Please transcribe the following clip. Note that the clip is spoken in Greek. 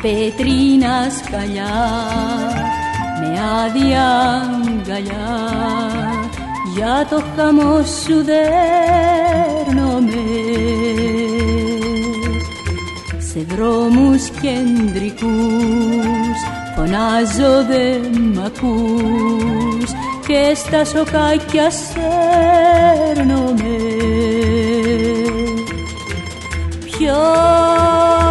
πετρίνα σκαλιά με άδεια αγκαλιά, για το χαμό σου δέρνομαι. Σε δρόμους κεντρικούς φωνάζω δε μ' ακούς και στα σοκάκια σέρνομαι. Ποιος